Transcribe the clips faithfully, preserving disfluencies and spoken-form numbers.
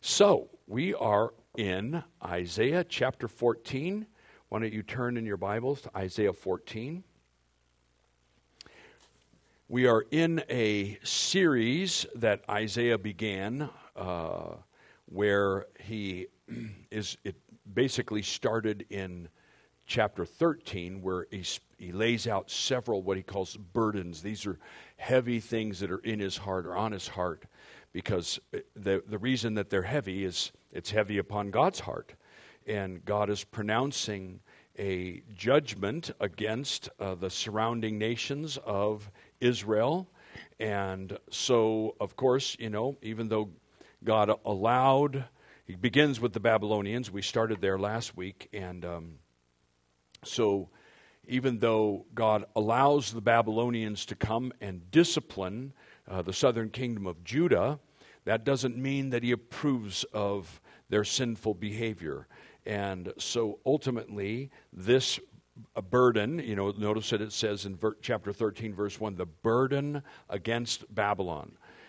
So, we are in Isaiah chapter fourteen. Why don't you turn in your Bibles to Isaiah fourteen? We are in a series that Isaiah began uh, where he is, it basically started in chapter thirteen, where he, he lays out several what he calls burdens. These are heavy things that are in his heart or on his heart, because the, the reason that they're heavy is it's heavy upon God's heart. And God is pronouncing a judgment against uh, the surrounding nations of Israel. And so, of course, you know, even though God allowed, he begins with the Babylonians. We started there last week. And um, so even though God allows the Babylonians to come and discipline uh, the southern kingdom of Judah, that doesn't mean that he approves of their sinful behavior. And so ultimately, this a burden, you know, notice that it says in ver- chapter thirteen, verse one, the burden against Babylon.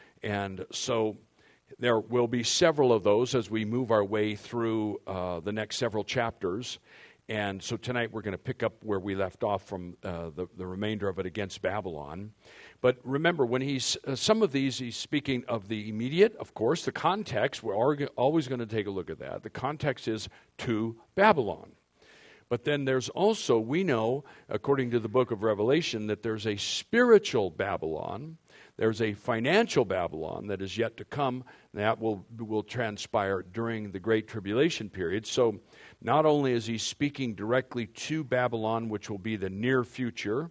And so there will be several of those as we move our way through uh, the next several chapters. And so tonight we're going to pick up where we left off from uh, the, the remainder of it against Babylon. But remember, when he's, uh, some of these, he's speaking of the immediate, of course, the context, we're always going to take a look at that. The context is to Babylon. But then there's also, we know, according to the book of Revelation, that there's a spiritual Babylon. There's a financial Babylon that is yet to come. That will, will transpire during the Great Tribulation period. So not only is he speaking directly to Babylon, which will be the near future,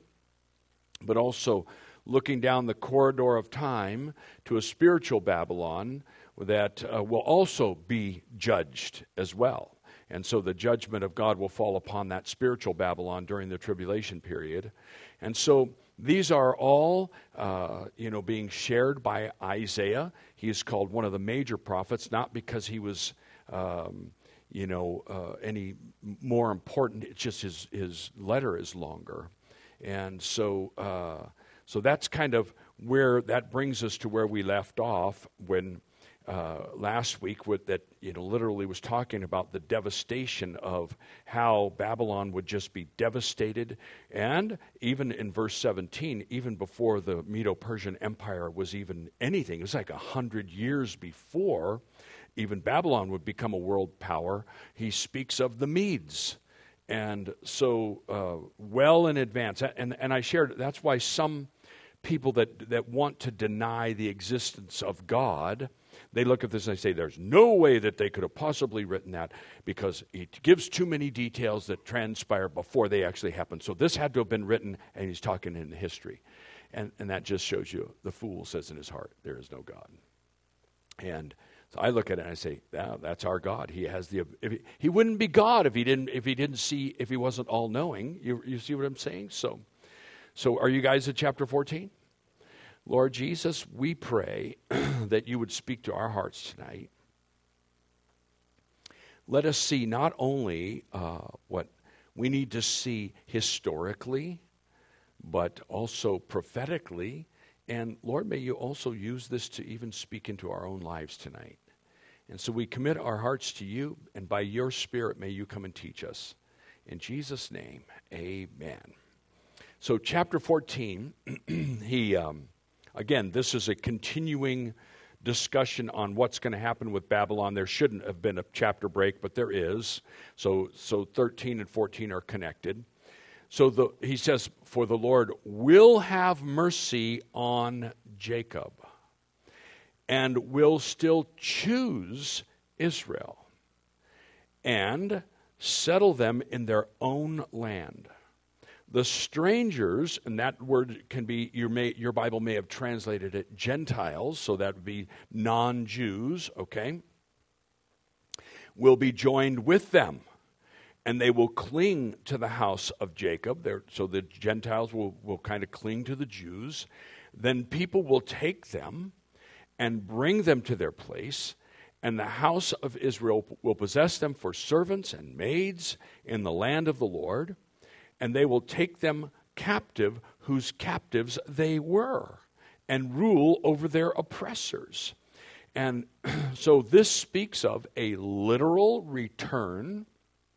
but also looking down the corridor of time to a spiritual Babylon that uh, will also be judged as well. And so the judgment of God will fall upon that spiritual Babylon during the tribulation period. And so these are all, uh, you know, being shared by Isaiah. He is called one of the major prophets, not because he was, um, you know, uh, any more important. It's just his, his letter is longer. And so... Uh, So that's kind of where that brings us to where we left off when uh, last week with that, you know, literally was talking about the devastation of how Babylon would just be devastated. And even in verse seventeen, even before the Medo-Persian Empire was even anything, it was like a hundred years before even Babylon would become a world power, he speaks of the Medes. And so uh, well in advance, and, and I shared, that's why some people that, that want to deny the existence of God, they look at this and they say, there's no way that they could have possibly written that because it gives too many details that transpire before they actually happen. So this had to have been written, and he's talking in history. And, and that just shows you the fool says in his heart, there is no God. And so I look at it and I say, yeah, that's our God. He has the if he, he wouldn't be God if he didn't if he didn't see if he wasn't all knowing. You you see what I'm saying? So so are you guys at chapter fourteen? Lord Jesus, we pray that you would speak to our hearts tonight. Let us see not only uh, what we need to see historically, but also prophetically. And Lord, may you also use this to even speak into our own lives tonight. And so we commit our hearts to you, and by your Spirit, may you come and teach us. In Jesus' name, amen. So chapter fourteen, he, um, again, this is a continuing discussion on what's going to happen with Babylon. There shouldn't have been a chapter break, but there is. So, so thirteen and fourteen are connected. So the, he says, for the Lord will have mercy on Jacob and will still choose Israel and settle them in their own land. The strangers, and that word can be, your, may, your Bible may have translated it Gentiles, so that would be non-Jews, okay, will be joined with them. And they will cling to the house of Jacob. They're, so the Gentiles will, will kind of cling to the Jews. Then people will take them and bring them to their place. And the house of Israel will possess them for servants and maids in the land of the Lord. And they will take them captive, whose captives they were, and rule over their oppressors. And so this speaks of a literal return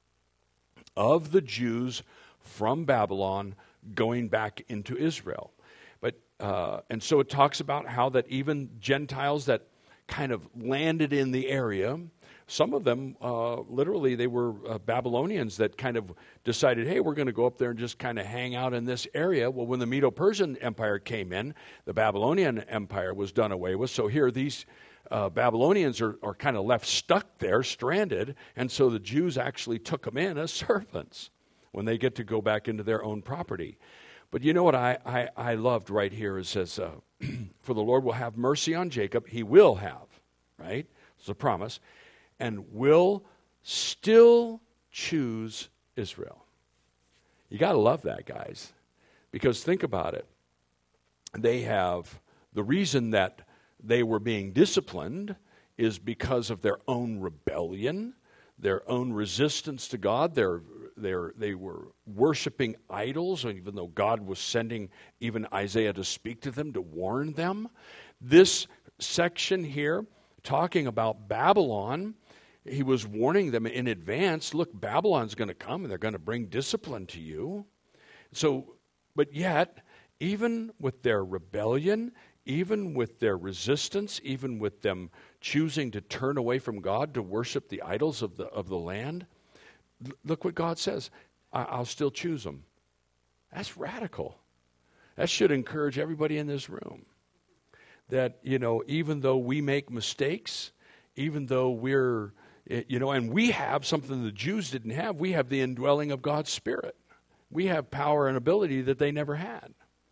of the Jews from Babylon going back into Israel. But uh, and so it talks about how that even Gentiles that kind of landed in the area, some of them, uh, literally, they were uh, Babylonians that kind of decided, hey, we're going to go up there and just kind of hang out in this area. Well, when the Medo-Persian Empire came in, the Babylonian Empire was done away with. So here these uh, Babylonians are, are kind of left stuck there, stranded. And so the Jews actually took them in as servants when they get to go back into their own property. But you know what I, I, I loved right here? It says, uh, for the Lord will have mercy on Jacob. He will have, right? It's a promise. And will still choose Israel. You got to love that, guys. Because think about it. They have, the reason that they were being disciplined is because of their own rebellion, their own resistance to God. They're, they're, they were worshiping idols, even though God was sending even Isaiah to speak to them, to warn them. This section here, talking about Babylon, he was warning them in advance, look, Babylon's going to come and they're going to bring discipline to you. So, but yet, even with their rebellion, even with their resistance, even with them choosing to turn away from God to worship the idols of the of the land, look what God says, I'll still choose them. That's radical. That should encourage everybody in this room. That, you know, even though we make mistakes, even though we're, you know, and we have something the Jews didn't have, we have the indwelling of God's Spirit. We have power and ability that they never had.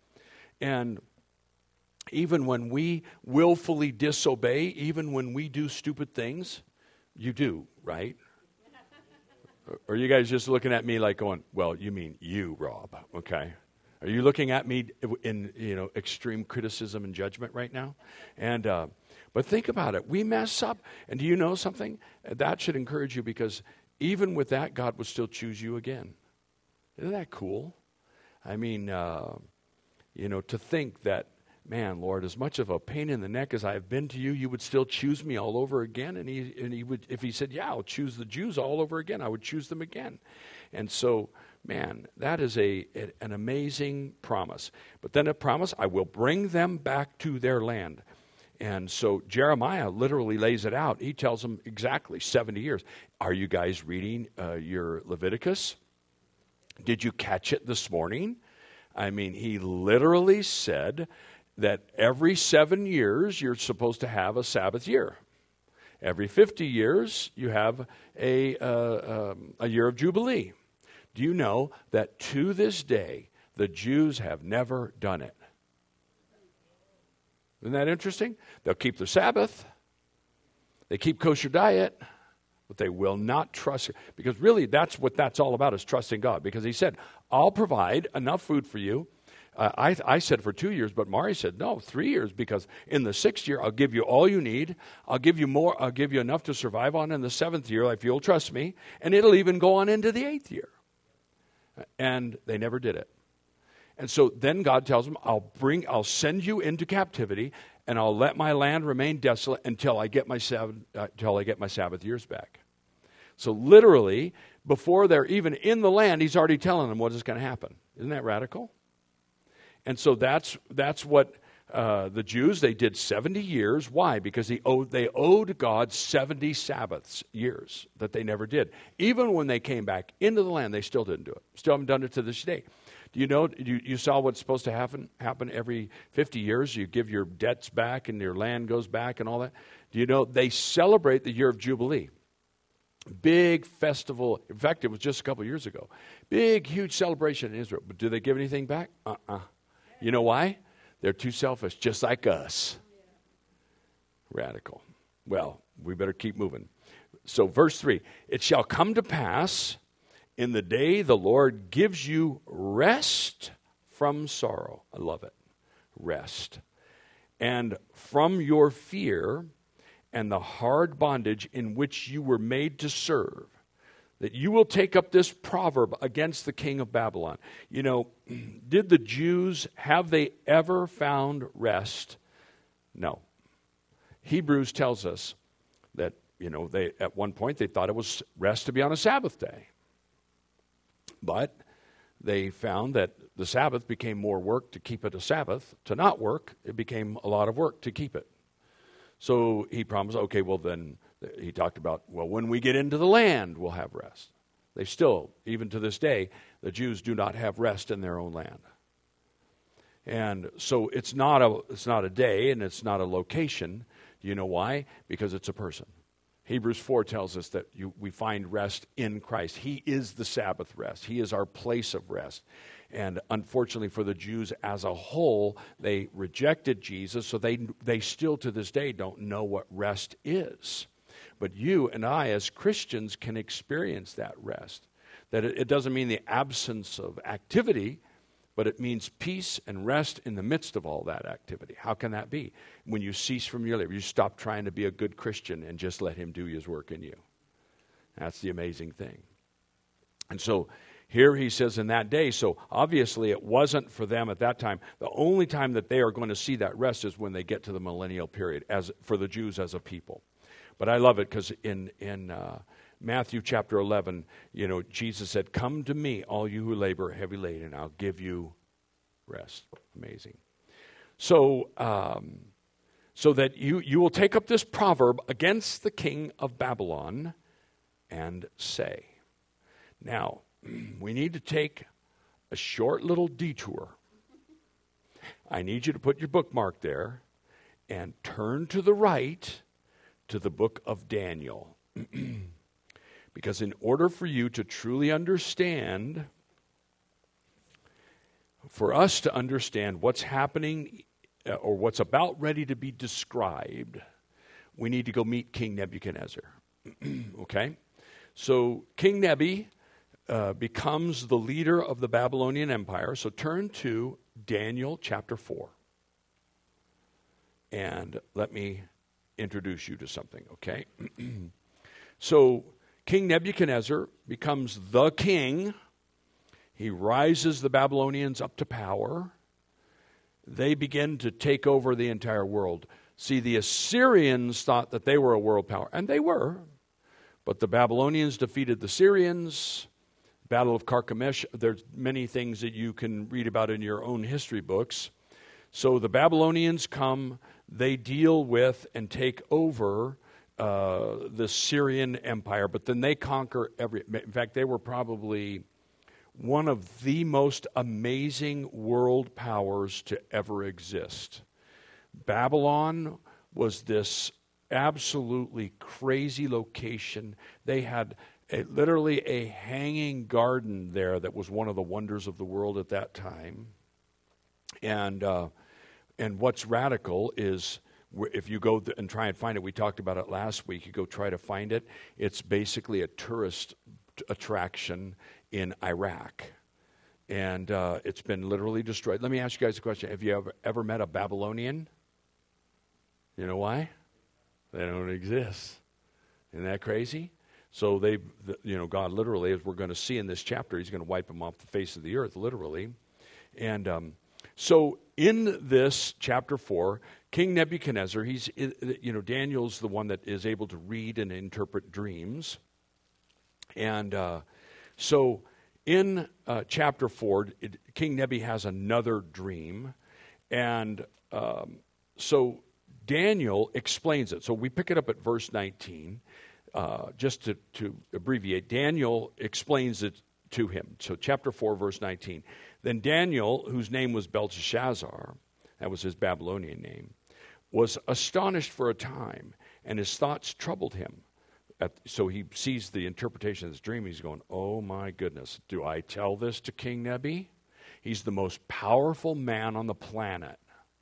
And even when we willfully disobey, even when we do stupid things, you do, right? Or are you guys just looking at me like going, well, you mean you, Rob, okay? Are you looking at me in, you know, extreme criticism and judgment right now? And uh, but think about it. We mess up. And do you know something? That should encourage you, because even with that, God would still choose you again. Isn't that cool? I mean, uh, you know, to think that, man, Lord, as much of a pain in the neck as I have been to you, you would still choose me all over again. And he and he would, if he said, yeah, I'll choose the Jews all over again, I would choose them again. And so, man, that is a, a an amazing promise. But then a promise, I will bring them back to their land. And so Jeremiah literally lays it out. He tells them exactly seventy years. Are you guys reading uh, your Leviticus? Did you catch it this morning? I mean, he literally said that every seven years you're supposed to have a Sabbath year. Every fifty years you have a, uh, um, a year of Jubilee. Do you know that to this day the Jews have never done it? Isn't that interesting? They'll keep the Sabbath. They keep kosher diet. But they will not trust, because really that's what that's all about, is trusting God. Because he said, I'll provide enough food for you. Uh, I, I said for two years, but Mari said, no, three years, because in the sixth year, I'll give you all you need. I'll give you more. I'll give you enough to survive on in the seventh year, if you'll trust me. And it'll even go on into the eighth year. And they never did it. And so then God tells them, I'll bring, I'll send you into captivity, and I'll let my land remain desolate until I get my Sabbath, uh, until I get my Sabbath years back. So literally, before they're even in the land, he's already telling them what is going to happen. Isn't that radical? And so that's that's what uh, the Jews, they did seventy years. Why? Because he owed, they owed God seventy Sabbaths years that they never did. Even when they came back into the land, they still didn't do it. Still haven't done it to this day. Do you know, you, you saw what's supposed to happen happen every fifty years? You give your debts back and your land goes back and all that. Do you know they celebrate the year of Jubilee? Big festival. In fact, it was just a couple years ago. Big, huge celebration in Israel. But do they give anything back? Uh-uh. You know why? They're too selfish, just like us. Radical. Well, we better keep moving. So verse three, it shall come to pass in the day the Lord gives you rest from sorrow. I love it. Rest. And from your fear and the hard bondage in which you were made to serve, that you will take up this proverb against the king of Babylon. You know, did the Jews, have they ever found rest? No. Hebrews tells us that, you know, they at one point they thought it was rest to be on a Sabbath day. But they found that the Sabbath became more work to keep it a Sabbath. To not work, it became a lot of work to keep it. So he promised, okay, well then, he talked about, well, when we get into the land, we'll have rest. They still, even to this day, the Jews do not have rest in their own land. And so it's not a it's not a day and it's not a location. Do you know why? Because it's a person. Hebrews four tells us that you, we find rest in Christ. He is the Sabbath rest. He is our place of rest. And unfortunately for the Jews as a whole, they rejected Jesus, so they they still to this day don't know what rest is. But you and I as Christians can experience that rest. That it, it doesn't mean the absence of activity, but it means peace and rest in the midst of all that activity. How can that be? When you cease from your labor, you stop trying to be a good Christian and just let him do his work in you. That's the amazing thing. And so here he says in that day, so obviously it wasn't for them at that time. The only time that they are going to see that rest is when they get to the millennial period, as for the Jews as a people. But I love it because in, in uh, Matthew chapter eleven, you know, Jesus said, come to me, all you who labor heavy laden, and I'll give you rest. Amazing. So, um, so that you, you will take up this proverb against the king of Babylon and say. Now, we need to take a short little detour. I need you to put your bookmark there and turn to the right to the book of Daniel. Because in order for you to truly understand, for us to understand what's happening uh, or what's about ready to be described, we need to go meet King Nebuchadnezzar. Okay? So King Nebi uh, becomes the leader of the Babylonian Empire. So turn to Daniel chapter four. And let me introduce you to something, okay? So King Nebuchadnezzar becomes the king. He rises the Babylonians up to power. They begin to take over the entire world. See, the Assyrians thought that they were a world power, and they were. But the Babylonians defeated the Syrians. Battle of Carchemish, there's many things that you can read about in your own history books. So the Babylonians come, they deal with and take over uh, the Syrian Empire, but then they conquer every... In fact, they were probably one of the most amazing world powers to ever exist. Babylon was this absolutely crazy location. They had a, literally a hanging garden there that was one of the wonders of the world at that time. And uh, and what's radical is if you go th- and try and find it, we talked about it last week, you go try to find it, it's basically a tourist t- attraction in Iraq. And uh, it's been literally destroyed. Let me ask you guys a question. Have you ever, ever met a Babylonian? You know why? They don't exist. Isn't that crazy? So they, you know, God literally, as we're going to see in this chapter, he's going to wipe them off the face of the earth, literally. And um, so in this chapter four, King Nebuchadnezzar, he's, you know, Daniel's the one that is able to read and interpret dreams. And uh, so in uh, chapter four, it, King Nebi has another dream. And um, so Daniel explains it. So we pick it up at verse nineteen. Uh, just to, to abbreviate, Daniel explains it to him. So chapter four, verse nineteen. Then Daniel, whose name was Belteshazzar, that was his Babylonian name, was astonished for a time, and his thoughts troubled him. At, so he sees the interpretation of this dream. He's going, oh my goodness, do I tell this to King Nebi? He's the most powerful man on the planet.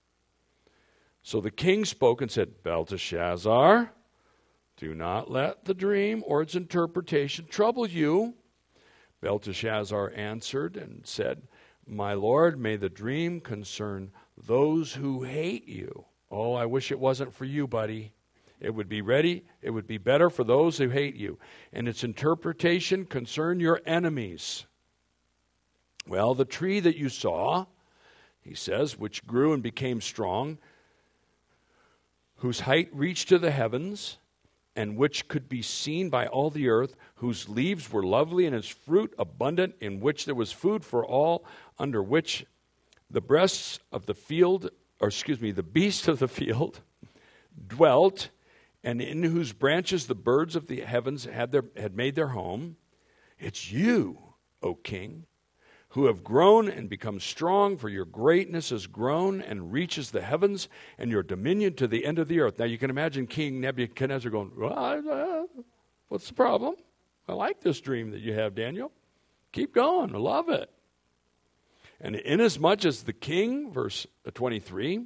So the king spoke and said, Belteshazzar, do not let the dream or its interpretation trouble you. Belteshazzar answered and said, my lord, may the dream concern those who hate you. Oh, I wish it wasn't for you, buddy. It would be ready. It would be better for those who hate you. And its interpretation concern your enemies. Well, the tree that you saw, he says, which grew and became strong, whose height reached to the heavens, and which could be seen by all the earth, whose leaves were lovely and its fruit abundant, in which there was food for all, under which the breasts of the field, or excuse me, the beasts of the field dwelt, and in whose branches the birds of the heavens had their had made their home. It's you, O King, who have grown and become strong, for your greatness has grown and reaches the heavens, and your dominion to the end of the earth. Now you can imagine King Nebuchadnezzar going, well, uh, what's the problem? I like this dream that you have, Daniel. Keep going. I love it. And inasmuch as the king, verse twenty-three,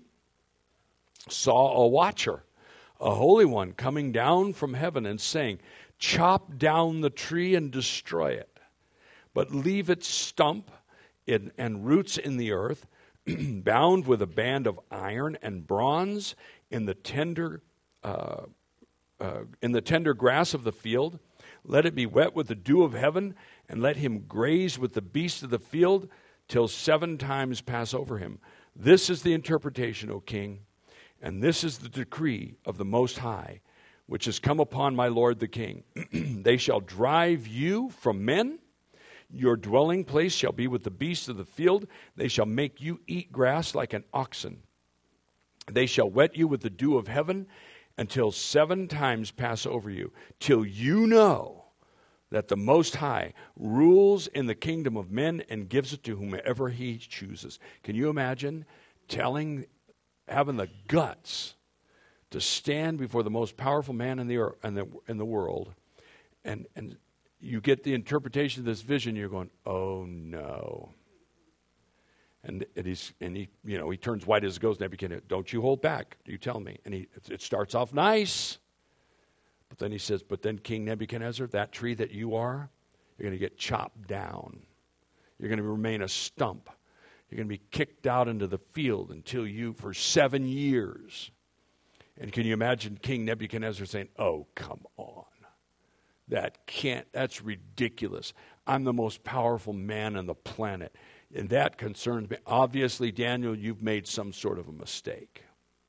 saw a watcher, a holy one, coming down from heaven and saying, chop down the tree and destroy it, but leave its stump in, and roots in the earth, bound with a band of iron and bronze in the tender uh, uh, in the tender grass of the field. Let it be wet with the dew of heaven, and let him graze with the beasts of the field till seven times pass over him. This is the interpretation, O king, and this is the decree of the Most High, which has come upon my lord the king. They shall drive you from men. Your dwelling place shall be with the beasts of the field. They shall make you eat grass like an oxen. They shall wet you with the dew of heaven until seven times pass over you, till you know that the Most High rules in the kingdom of men and gives it to whomever he chooses. Can you imagine telling, having the guts to stand before the most powerful man in the earth, in the, in the world, and and you get the interpretation of this vision, you're going, oh no. And, and he's and he you know he turns white as a ghost. Nebuchadnezzar, don't you hold back? You tell me. And he it starts off nice, but then he says, but then King Nebuchadnezzar, that tree that you are, you're going to get chopped down. You're going to remain a stump. You're going to be kicked out into the field until you, for seven years. And can you imagine King Nebuchadnezzar saying, oh, come on. That can't, that's ridiculous. I'm the most powerful man on the planet. And that concerns me. Obviously, Daniel, you've made some sort of a mistake.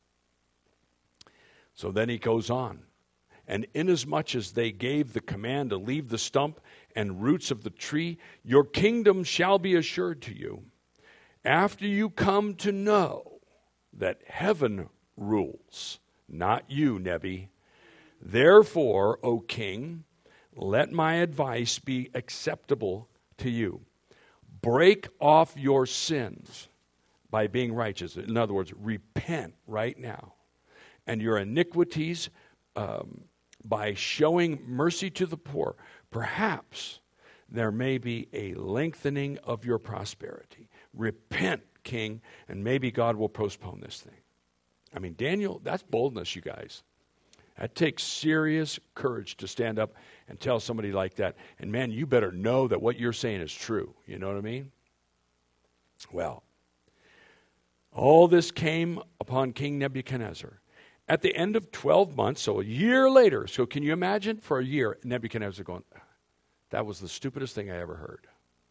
So then he goes on. And inasmuch as they gave the command to leave the stump and roots of the tree, your kingdom shall be assured to you. After you come to know that heaven rules, not you, Nebi. Therefore, O king, let my advice be acceptable to you. Break off your sins by being righteous. In other words, repent right now. And your iniquities um, by showing mercy to the poor. Perhaps there may be a lengthening of your prosperity. Repent, king, and maybe God will postpone this thing. I mean, Daniel, that's boldness, you guys. That takes serious courage to stand up and tell somebody like that. And man, you better know that what you're saying is true. You know what I mean? Well, all this came upon King Nebuchadnezzar. At the end of twelve months, so a year later, so can you imagine for a year, Nebuchadnezzar going, that was the stupidest thing I ever heard.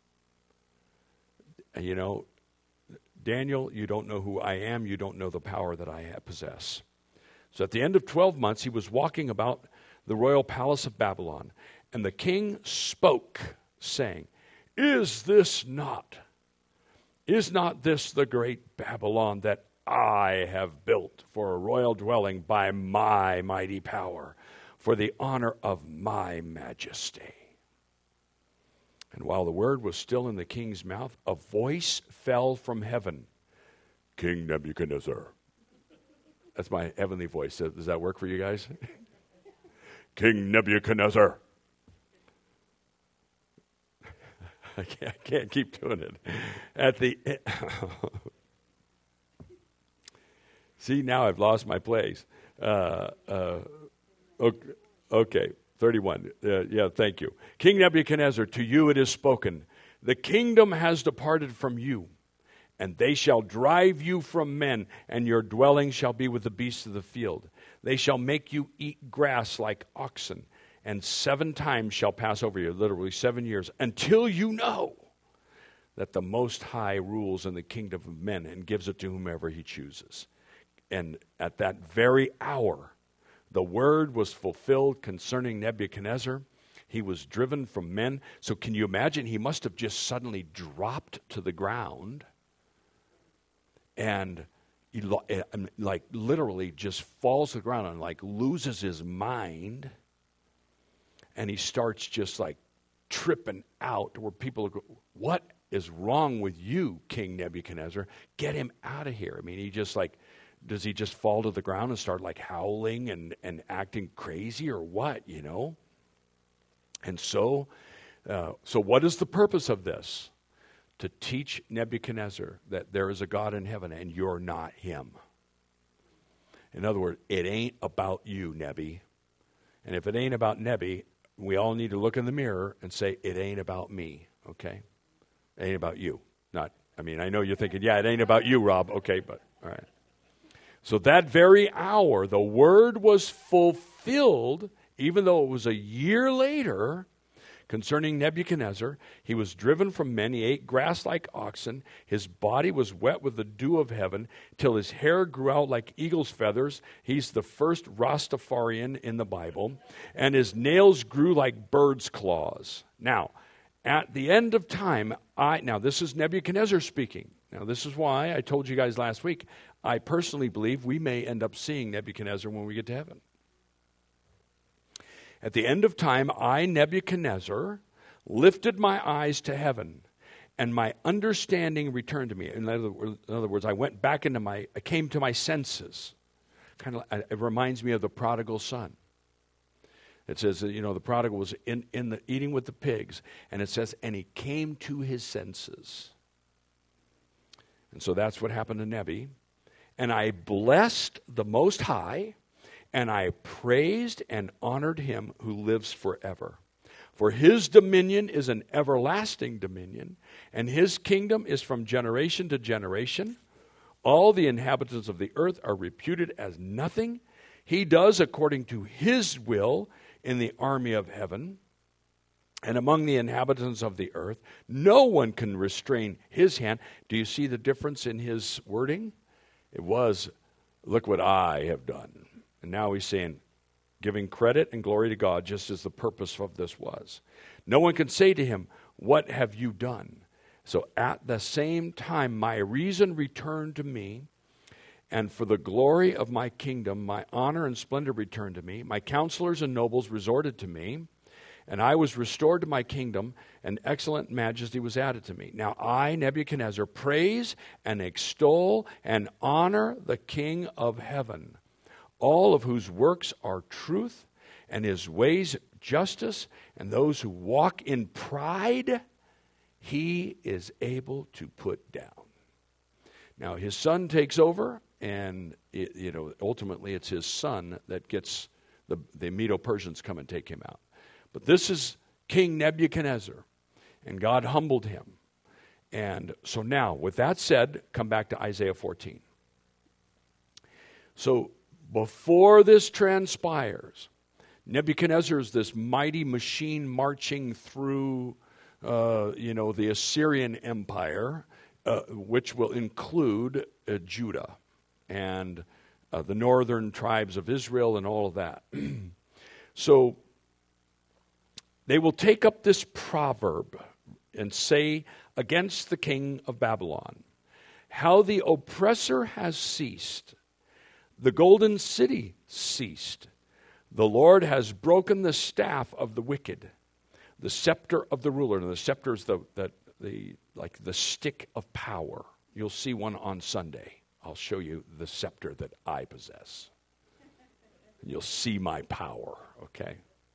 And you know, Daniel, you don't know who I am. You don't know the power that I possess. So at the end of twelve months, he was walking about the royal palace of Babylon. And the king spoke, saying, Is this not, is not this the great Babylon that I have built for a royal dwelling by my mighty power, for the honor of my majesty? And while the word was still in the king's mouth, a voice fell from heaven. King Nebuchadnezzar. That's my heavenly voice. Does that work for you guys? King Nebuchadnezzar. I can't, I can't keep doing it. At the See, now I've lost my place. Uh, uh, okay, okay, thirty-one. Uh, yeah, thank you. King Nebuchadnezzar, to you it is spoken. The kingdom has departed from you, and they shall drive you from men, and your dwelling shall be with the beasts of the field. They shall make you eat grass like oxen, and seven times shall pass over you, literally seven years, until you know that the Most High rules in the kingdom of men and gives it to whomever he chooses. and at that very hour, the word was fulfilled concerning Nebuchadnezzar. He was driven from men. So can you imagine? He must have just suddenly dropped to the ground and he lo- like literally just falls to the ground and like loses his mind. And he starts just like tripping out to where people go, what is wrong with you, King Nebuchadnezzar? Get him out of here. I mean, he just like, does he just fall to the ground and start like howling and, and acting crazy or what, you know? And so, uh, so what is the purpose of this? To teach Nebuchadnezzar that there is a God in heaven and you're not him. In other words, it ain't about you, Nebi. And if it ain't about Nebi, we all need to look in the mirror and say, it ain't about me, okay? It ain't about you. Not, I mean, I know you're thinking, yeah, it ain't about you, Rob. Okay, but all right. So that very hour, the word was fulfilled, even though it was a year later, concerning Nebuchadnezzar. He was driven from men. He ate grass like oxen. His body was wet with the dew of heaven till his hair grew out like eagle's feathers. He's the first Rastafarian in the Bible. And his nails grew like bird's claws. Now, at the end of time, I now this is Nebuchadnezzar speaking. Now, this is why I told you guys last week, I personally believe we may end up seeing Nebuchadnezzar when we get to heaven. At the end of time, I, Nebuchadnezzar, lifted my eyes to heaven, and my understanding returned to me. In other, in other words, I went back into my, I came to my senses. Kind of, it reminds me of the prodigal son. It says, that, you know, the prodigal was in, in the eating with the pigs, and it says, and he came to his senses. And so that's what happened to Nebi. And I blessed the Most High, and I praised and honored him who lives forever. For his dominion is an everlasting dominion, and his kingdom is from generation to generation. All the inhabitants of the earth are reputed as nothing. He does according to his will in the army of heaven and among the inhabitants of the earth. No one can restrain his hand. Do you see the difference in his wording? It was, look what I have done. And now he's saying, giving credit and glory to God, just as the purpose of this was. No one can say to him, what have you done? So at the same time, my reason returned to me, and for the glory of my kingdom, my honor and splendor returned to me. My counselors and nobles resorted to me, and I was restored to my kingdom, and excellent majesty was added to me. Now I, Nebuchadnezzar, praise and extol and honor the King of heaven, all of whose works are truth, and his ways justice, and those who walk in pride, he is able to put down. Now his son takes over, and it, you know ultimately it's his son that gets the, the Medo-Persians come and take him out. But this is King Nebuchadnezzar, and God humbled him. And so now, with that said, come back to Isaiah fourteen. So before this transpires, Nebuchadnezzar is this mighty machine marching through, uh, you know, the Assyrian Empire, uh, which will include uh, Judah and uh, the northern tribes of Israel and all of that. So they will take up this proverb and say against the king of Babylon, how the oppressor has ceased. The golden city ceased. The Lord has broken the staff of the wicked, the scepter of the ruler. And the scepter is the, the, the, like the stick of power. You'll see one on Sunday. I'll show you the scepter that I possess. And you'll see my power, okay?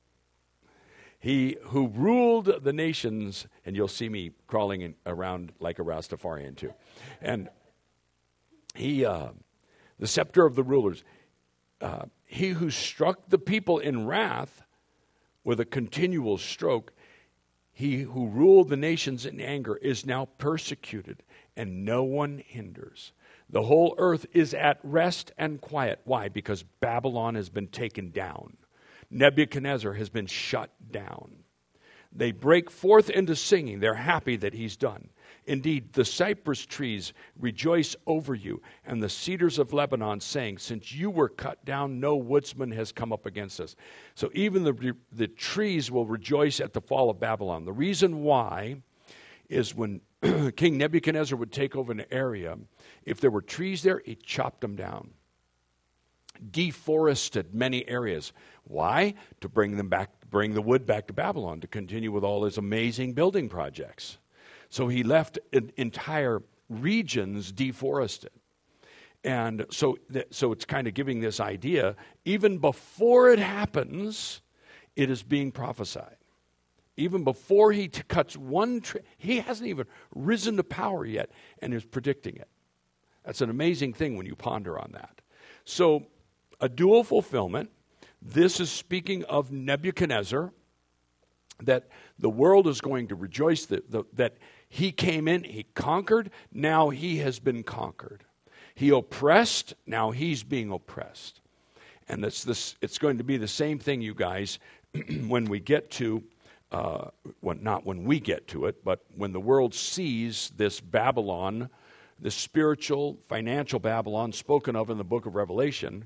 He who ruled the nations, and you'll see me crawling in, around like a Rastafarian too. And he... Uh, The scepter of the rulers. Uh, he who struck the people in wrath with a continual stroke, he who ruled the nations in anger, is now persecuted, and no one hinders. The whole earth is at rest and quiet. Why? Because Babylon has been taken down. Nebuchadnezzar has been shut down. They break forth into singing. They're happy that he's done. Indeed, the cypress trees rejoice over you, and the cedars of Lebanon saying, since you were cut down, no woodsman has come up against us. So even the, the trees will rejoice at the fall of Babylon. The reason why is when King Nebuchadnezzar would take over an area, if there were trees there, he chopped them down. Deforested many areas. Why? To bring them back, bring the wood back to Babylon, to continue with all his amazing building projects. So he left entire regions deforested. And so, th- so it's kind of giving this idea, even before it happens, it is being prophesied. Even before he t- cuts one tree, he hasn't even risen to power yet and is predicting it. That's an amazing thing when you ponder on that. So, a dual fulfillment. This is speaking of Nebuchadnezzar, that the world is going to rejoice that, the, that he came in, he conquered, now he has been conquered. He oppressed, now he's being oppressed. And it's, this, it's going to be the same thing, you guys, when we get to, uh, well, not when we get to it, but when the world sees this Babylon, this spiritual, financial Babylon spoken of in the book of Revelation,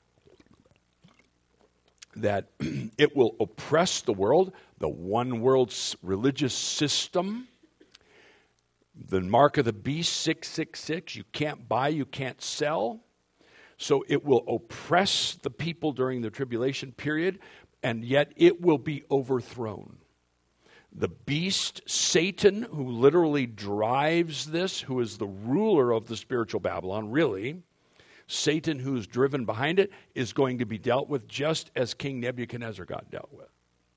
that it will oppress the world, the one world religious system, the mark of the beast, six six six, you can't buy, you can't sell. So it will oppress the people during the tribulation period, and yet it will be overthrown. The beast, Satan, who literally drives this, who is the ruler of the spiritual Babylon, really, Satan, who's driven behind it, is going to be dealt with just as King Nebuchadnezzar got dealt with.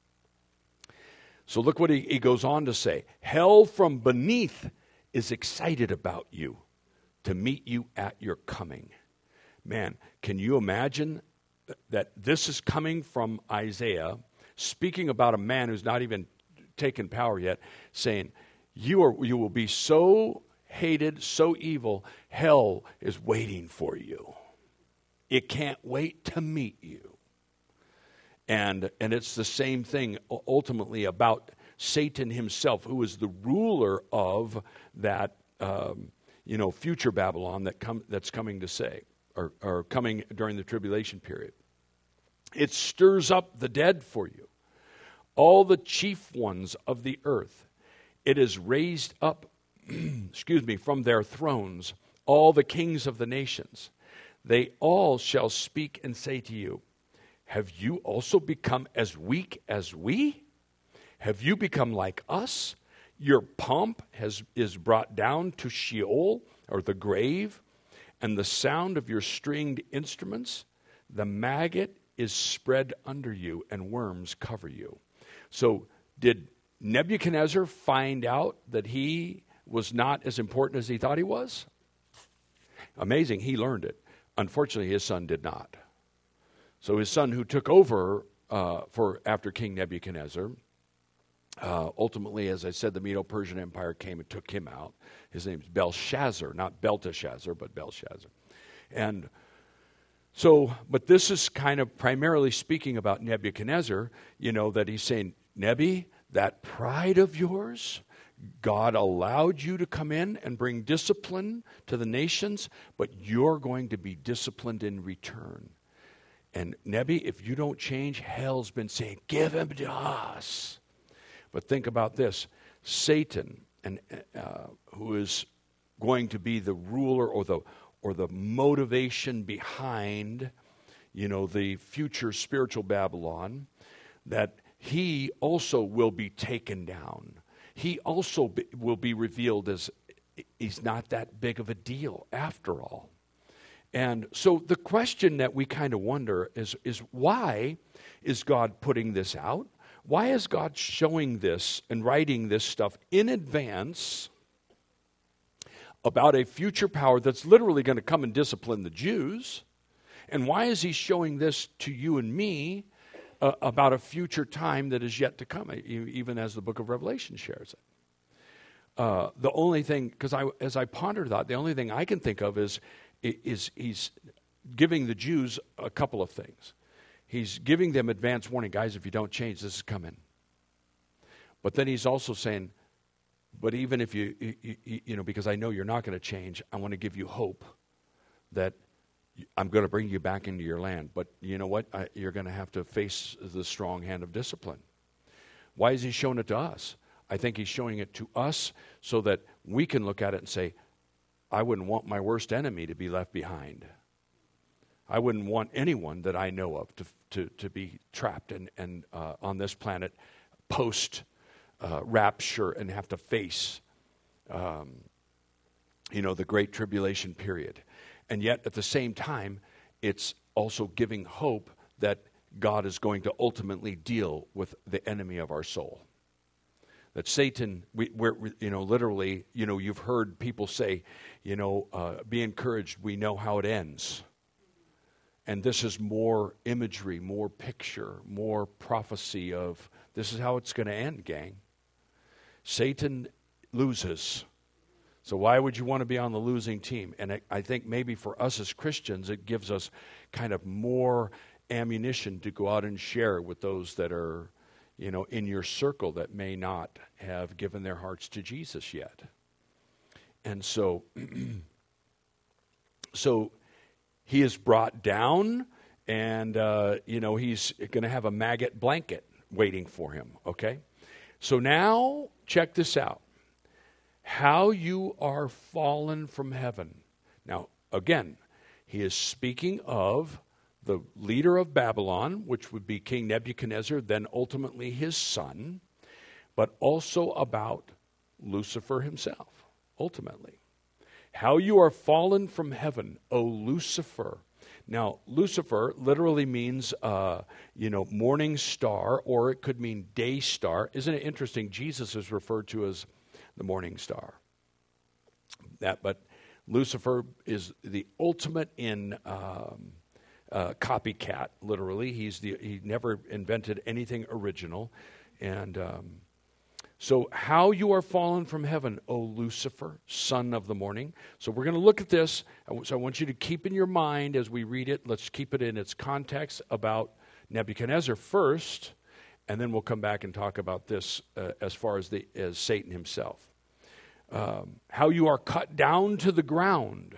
So look what he, he goes on to say. Hell from beneath is excited about you to meet you at your coming. Man, can you imagine that this is coming from Isaiah, speaking about a man who's not even taken power yet, saying, you are you will be so hated, so evil, hell is waiting for you. It can't wait to meet you. And and it's the same thing ultimately about Satan himself, who is the ruler of that um, you know future Babylon that come that's coming to say, or, or coming during the tribulation period. It stirs up the dead for you, all the chief ones of the earth. It is raised up excuse me, from their thrones, all the kings of the nations. They all shall speak and say to you, have you also become as weak as we? Have you become like us? Your pomp has is brought down to Sheol, or the grave, and the sound of your stringed instruments, the maggot is spread under you, and worms cover you. So did Nebuchadnezzar find out that he was not as important as he thought he was? Amazing, he learned it. Unfortunately, his son did not. So his son, who took over uh, for after King Nebuchadnezzar, uh, ultimately, as I said, the Medo-Persian Empire came and took him out. His name's Belshazzar, not Belteshazzar, but Belshazzar. And so, but this is kind of primarily speaking about Nebuchadnezzar, you know, that he's saying, Nebi, that pride of yours, God allowed you to come in and bring discipline to the nations, but you're going to be disciplined in return. And Nebi, if you don't change, hell's been saying, give him to us. But think about this. Satan, and uh, who is going to be the ruler or the or the motivation behind, you know, the future spiritual Babylon, that he also will be taken down. He also be, will be revealed as he's not that big of a deal after all. And so the question that we kind of wonder is, is why is God putting this out? Why is God showing this and writing this stuff in advance about a future power that's literally going to come and discipline the Jews? And why is he showing this to you and me uh, about a future time that is yet to come, even as the book of Revelation shares it? Uh, the only thing, because I, as I pondered that, the only thing I can think of is, is he's giving the Jews a couple of things. He's giving them advance warning, guys, if you don't change, this is coming. But then he's also saying, but even if you, you, you, you know, because I know you're not going to change, I want to give you hope that I'm going to bring you back into your land. But you know what? I, you're going to have to face the strong hand of discipline. Why is he showing it to us? I think he's showing it to us so that we can look at it and say, I wouldn't want my worst enemy to be left behind. I wouldn't want anyone that I know of to to, to be trapped and, and uh, on this planet post uh, rapture and have to face, um, you know, the great tribulation period. And yet, at the same time, it's also giving hope that God is going to ultimately deal with the enemy of our soul. That Satan, we, we're, you know, literally, you know, you've heard people say, you know, uh, be encouraged, we know how it ends. And this is more imagery, more picture, more prophecy of this is how it's going to end, gang. Satan loses. So why would you want to be on the losing team? And I, I think maybe for us as Christians, it gives us kind of more ammunition to go out and share with those that are, you know, in your circle that may not have given their hearts to Jesus yet. And so, so he is brought down, and, uh, you know, he's going to have a maggot blanket waiting for him, okay? So now, check this out. How you are fallen from heaven. Now, again, he is speaking of the leader of Babylon, which would be King Nebuchadnezzar, then ultimately his son, but also about Lucifer himself, ultimately. How you are fallen from heaven, O Lucifer. Now, Lucifer literally means, uh, you know, morning star, or it could mean day star. Isn't it interesting? Jesus is referred to as the morning star. That, but Lucifer is the ultimate in um, uh, copycat. Literally, he's the he never invented anything original, and um, so how you are fallen from heaven, O Lucifer, son of the morning. So we're going to look at this. So I want you to keep in your mind as we read it. Let's keep it in its context about Nebuchadnezzar first. And then we'll come back and talk about this uh, as far as the as Satan himself. Um, how you are cut down to the ground.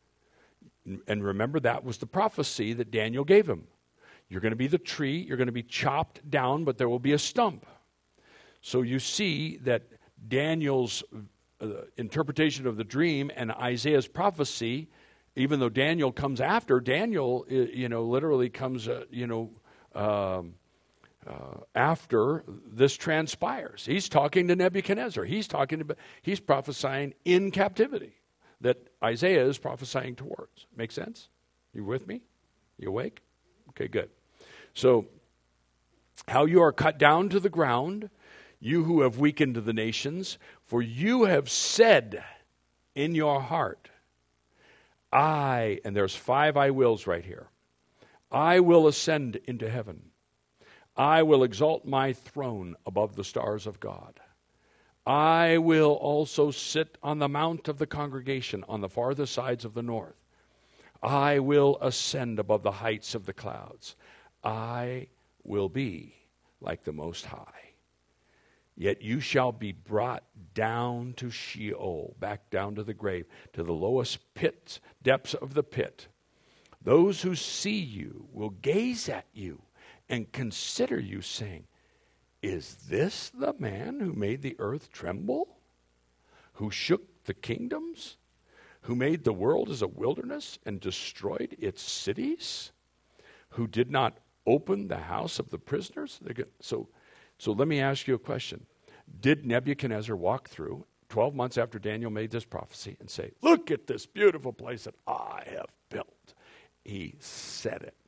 And remember, that was the prophecy that Daniel gave him. You're going to be the tree. You're going to be chopped down, but there will be a stump. So you see that Daniel's uh, interpretation of the dream and Isaiah's prophecy, even though Daniel comes after, Daniel, you know, literally comes, uh, you know, um, Uh, after this transpires. He's talking to Nebuchadnezzar. He's talking to, he's prophesying in captivity that Isaiah is prophesying towards. Make sense? You with me? You awake? Okay, good. So, how you are cut down to the ground, you who have weakened the nations, for you have said in your heart, I, and there's five I wills right here, I will ascend into heaven. I will exalt my throne above the stars of God. I will also sit on the mount of the congregation on the farthest sides of the north. I will ascend above the heights of the clouds. I will be like the Most High. Yet you shall be brought down to Sheol, back down to the grave, to the lowest pit, depths of the pit. Those who see you will gaze at you and consider you, saying, is this the man who made the earth tremble? Who shook the kingdoms? Who made the world as a wilderness and destroyed its cities? Who did not open the house of the prisoners? So, so let me ask you a question. Did Nebuchadnezzar walk through twelve months after Daniel made this prophecy and say, look at this beautiful place that I have built? He said it.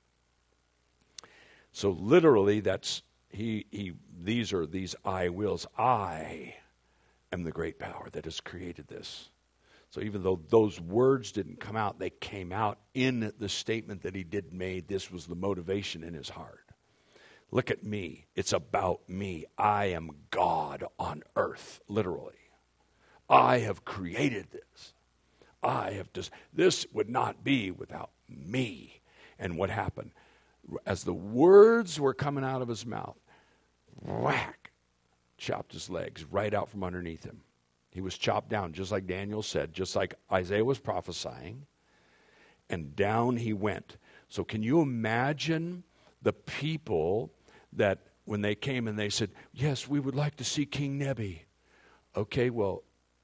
So literally, that's he. He. These are these I wills. I am the great power that has created this. So even though those words didn't come out, they came out in the statement that he did made. This was the motivation in his heart. Look at me. It's about me. I am God on earth. Literally, I have created this. I have just. This would not be without me. And what happened? As the words were coming out of his mouth, whack, chopped his legs right out from underneath him. He was chopped down, just like Daniel said, just like Isaiah was prophesying, and down he went. So can you imagine the people that when they came and they said, yes, we would like to see King Nebi. Okay, well,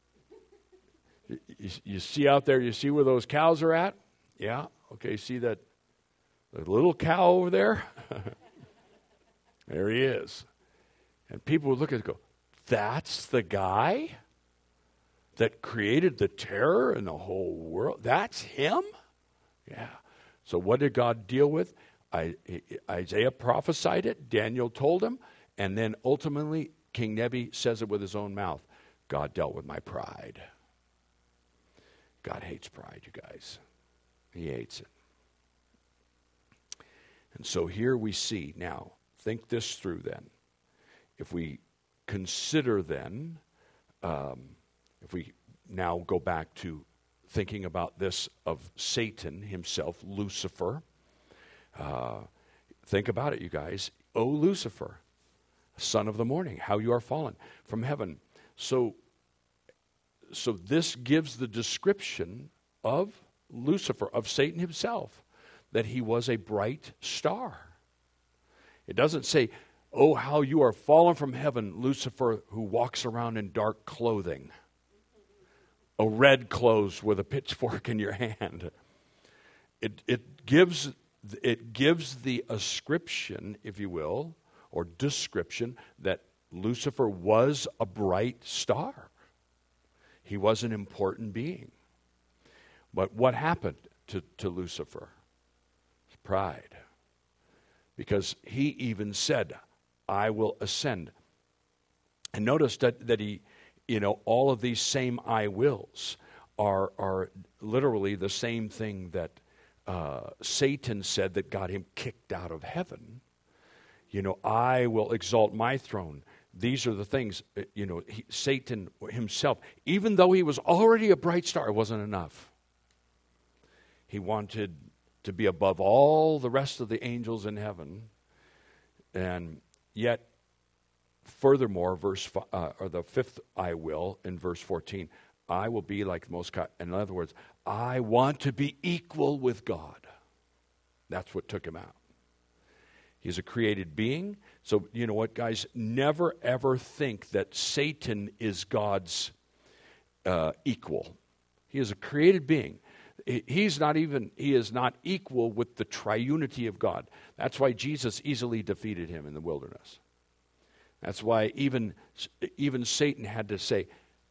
you, you see out there, you see where those cows are at? Yeah, okay, see that the little cow over there? There he is. And people would look at it and go, that's the guy that created the terror in the whole world? That's him? Yeah. So what did God deal with? I, Isaiah prophesied it, Daniel told him, and then ultimately King Nebi says it with his own mouth. God dealt with my pride. God hates pride, you guys. He hates it. And so here we see, now, think this through then. If we consider then, um, if we now go back to thinking about this of Satan himself, Lucifer. Uh, think about it, you guys. O Lucifer, son of the morning, how you are fallen from heaven. So, so this gives the description of Lucifer, of Satan himself, that he was a bright star. It doesn't say, oh, how you are fallen from heaven, Lucifer, who walks around in dark clothing. A red clothes with a pitchfork in your hand. It it gives it gives the ascription, if you will, or description that Lucifer was a bright star. He was an important being. But what happened to, to Lucifer? Pride. Because he even said, I will ascend. And notice that, that he You know, all of these same I wills are are literally the same thing that uh, Satan said that got him kicked out of heaven. You know, I will exalt my throne. These are the things, you know, he, Satan himself, even though he was already a bright star, it wasn't enough. He wanted to be above all the rest of the angels in heaven. And yet, furthermore, verse uh, or the fifth I will in verse fourteen, I will be like the Most High. In other words, I want to be equal with God. That's what took him out. He's a created being. So you know what, guys? Never ever think that Satan is God's uh, equal. He is a created being. He's not even, he is not equal with the triunity of God. That's why Jesus easily defeated him in the wilderness. That's why even, even Satan had to say,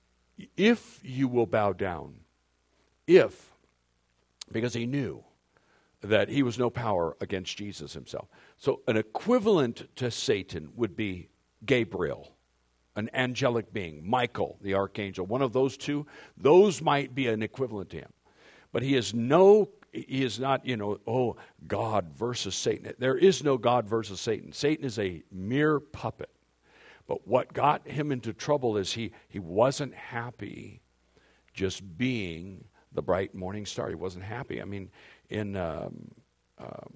if you will bow down, if, because he knew that he was no power against Jesus himself. So an equivalent to Satan would be Gabriel, an angelic being, Michael, the archangel. One of those two, those might be an equivalent to him. But he is no, he is not, you know, oh, God versus Satan. There is no God versus Satan. Satan is a mere puppet. But what got him into trouble is he, he wasn't happy just being the bright morning star. He wasn't happy. I mean, in um, um,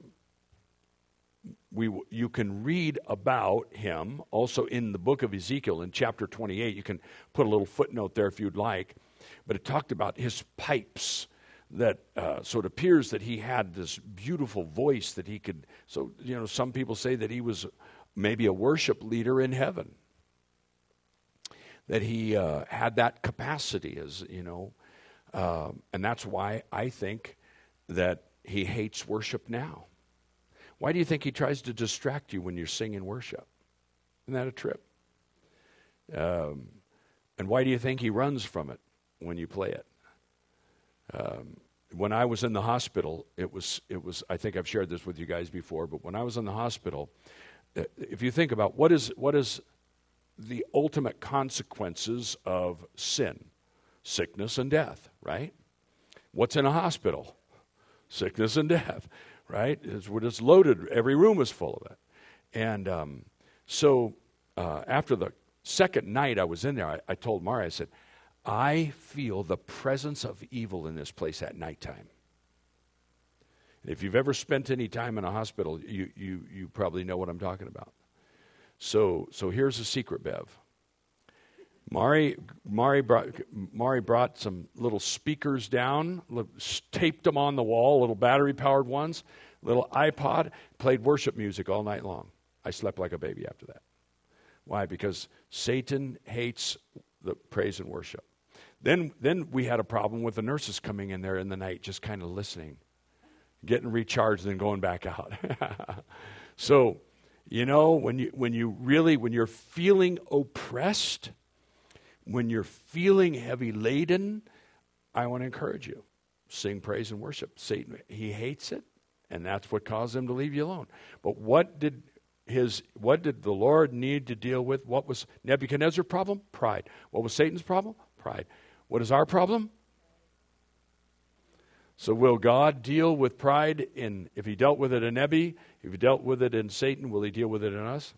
we you can read about him also in the book of Ezekiel in chapter twenty-eight. You can put a little footnote there if you'd like. But it talked about his pipes. That uh, so it appears that he had this beautiful voice that he could. So you know, some people say that he was maybe a worship leader in heaven. That he uh, had that capacity, as you know, um, and that's why I think that he hates worship now. Why do you think he tries to distract you when you're singing worship? Isn't that a trip? Um, and why do you think he runs from it when you play it? Um, when I was in the hospital, it was, it was, I think I've shared this with you guys before, but when I was in the hospital, uh, if you think about what is, what is the ultimate consequences of sin? Sickness and death, right? What's in a hospital? Sickness and death, right? It's, we're just loaded. Every room is full of it. And um, so uh, after the second night I was in there, I, I told Mari, I said, I feel the presence of evil in this place at nighttime. And if you've ever spent any time in a hospital, you you you probably know what I'm talking about. So so here's a secret, Bev. Mari, Mari, brought, Mari brought some little speakers down, taped them on the wall, little battery-powered ones, little iPod, played worship music all night long. I slept like a baby after that. Why? Because Satan hates the praise and worship. Then, then we had a problem with the nurses coming in there in the night, just kind of listening, getting recharged, and then going back out. So, you know, when you when you really when you're feeling oppressed, when you're feeling heavy laden, I want to encourage you: sing praise and worship. Satan, he hates it, and that's what caused him to leave you alone. But what did his what did the Lord need to deal with? What was Nebuchadnezzar's problem? Pride. What was Satan's problem? Pride. What is our problem? So will God deal with pride in, if he dealt with it in Nebi, if he dealt with it in Satan, will he deal with it in us?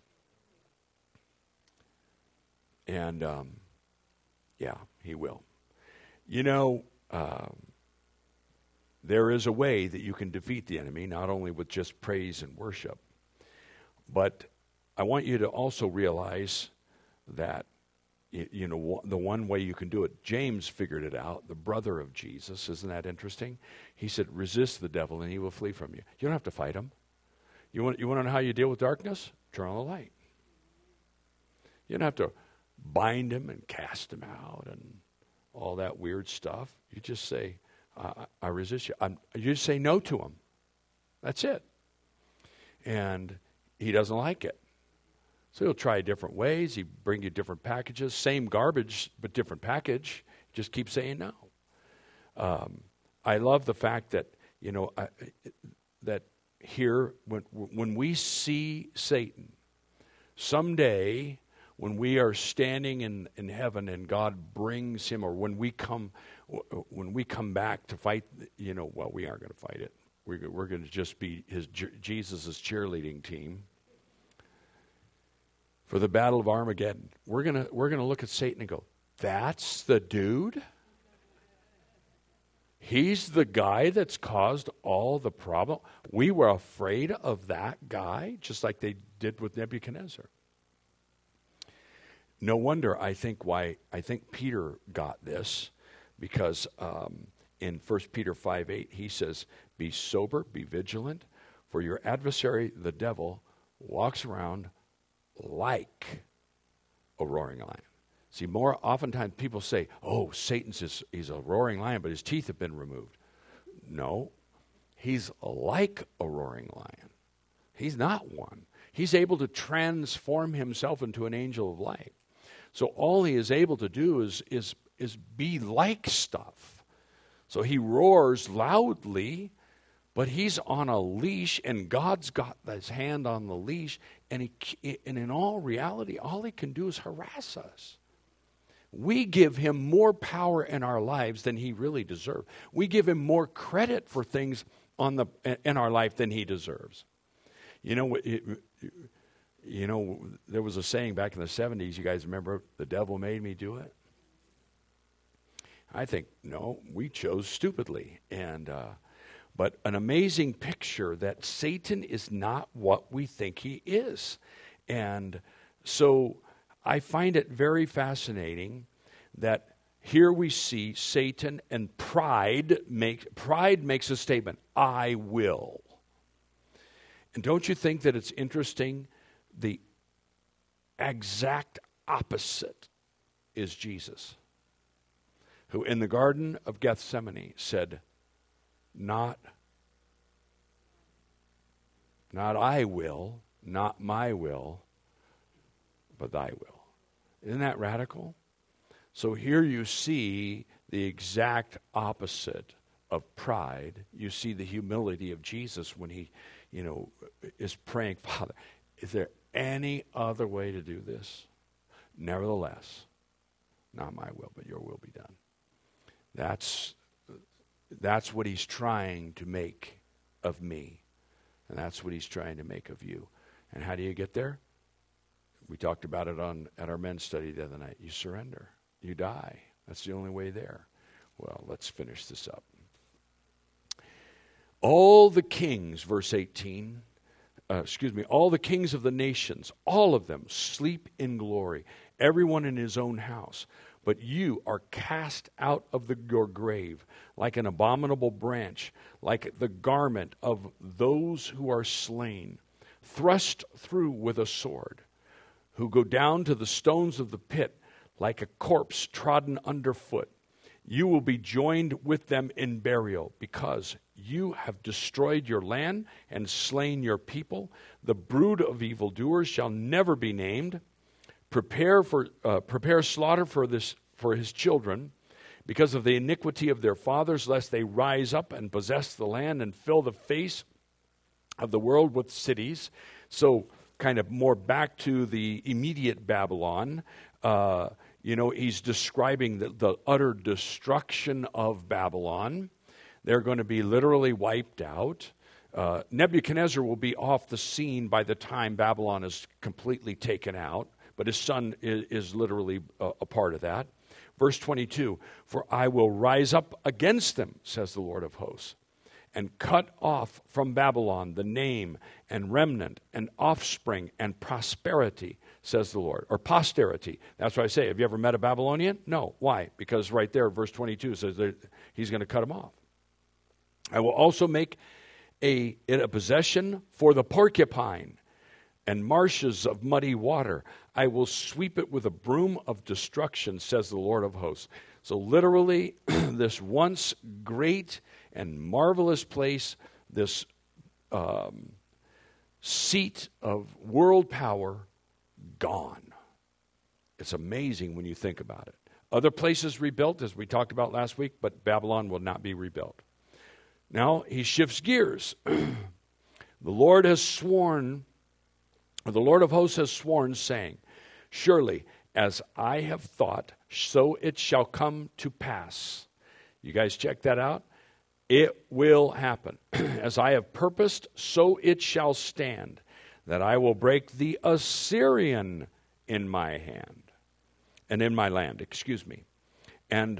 And, um, yeah, he will. You know, um, there is a way that you can defeat the enemy, not only with just praise and worship, but I want you to also realize that you know, the one way you can do it, James figured it out, the brother of Jesus. Isn't that interesting? He said, resist the devil and he will flee from you. You don't have to fight him. You want, you want to know how you deal with darkness? Turn on the light. You don't have to bind him and cast him out and all that weird stuff. You just say, I, I resist you. I'm, you just say no to him. That's it. And he doesn't like it. So he'll try different ways. He bring you different packages, same garbage, but different package. Just keep saying no. Um, I love the fact that, you know, I, that here, when, when we see Satan, someday when we are standing in, in heaven and God brings him, or when we come, when we come back to fight, you know, well, we aren't going to fight it. We're, we're going to just be his Jesus' cheerleading team. For the battle of Armageddon, we're gonna we're gonna look at Satan and go, that's the dude? He's the guy that's caused all the problem. We were afraid of that guy, just like they did with Nebuchadnezzar. No wonder I think why I think Peter got this, because um, in First Peter five eight he says, be sober, be vigilant, for your adversary, the devil, walks around like a roaring lion. See, more oftentimes people say, oh, Satan's is, he's a roaring lion, but his teeth have been removed. No, he's like a roaring lion. He's not one. He's able to transform himself into an angel of light. So all he is able to do is, is, is be like stuff. So he roars loudly, but he's on a leash, and God's got his hand on the leash, and, he, and in all reality, all he can do is harass us. We give him more power in our lives than he really deserves. We give him more credit for things on the in our life than he deserves. You know, it, you know, there was a saying back in the seventies, you guys remember, the devil made me do it? I think, no, we chose stupidly, and... Uh, But an amazing picture that Satan is not what we think he is. And so I find it very fascinating that here we see Satan and pride make pride makes a statement, I will. And don't you think that it's interesting? The exact opposite is Jesus, who in the Garden of Gethsemane said, Not, not I will, not my will, but thy will. Isn't that radical? So here you see the exact opposite of pride. You see the humility of Jesus when he, you know, is praying, Father, is there any other way to do this? Nevertheless, not my will, but your will be done. That's That's what he's trying to make of me. And that's what he's trying to make of you. And how do you get there? We talked about it on at our men's study the other night. You surrender. You die. That's the only way there. Well, let's finish this up. All the kings, verse eighteen, uh, excuse me, all the kings of the nations, all of them sleep in glory, everyone in his own house. But you are cast out of the, your grave like an abominable branch, like the garment of those who are slain, thrust through with a sword, who go down to the stones of the pit like a corpse trodden underfoot. You will be joined with them in burial, because you have destroyed your land and slain your people. The brood of evildoers shall never be named. Prepare for uh, prepare slaughter for this for his children, because of the iniquity of their fathers, lest they rise up and possess the land and fill the face of the world with cities. So, kind of more back to the immediate Babylon. Uh, You know, he's describing the, the utter destruction of Babylon. They're going to be literally wiped out. Uh, Nebuchadnezzar will be off the scene by the time Babylon is completely taken out, but his son is, is literally a, a part of that. Verse twenty-two, for I will rise up against them, says the Lord of hosts, and cut off from Babylon the name and remnant and offspring and prosperity, says the Lord, or posterity. That's what I say. Have you ever met a Babylonian? No. Why? Because right there, verse twenty-two says that he's going to cut them off. I will also make a, it a possession for the porcupine and marshes of muddy water. I will sweep it with a broom of destruction, says the Lord of hosts. So literally, this once great and marvelous place, this um, seat of world power, gone. It's amazing when you think about it. Other places rebuilt, as we talked about last week, but Babylon will not be rebuilt. Now he shifts gears. The Lord has sworn, or the Lord of hosts has sworn, saying, surely as I have thought, so it shall come to pass. You guys check that out? It will happen. As I have purposed, so it shall stand, that I will break the Assyrian in my hand, and in my land, excuse me, and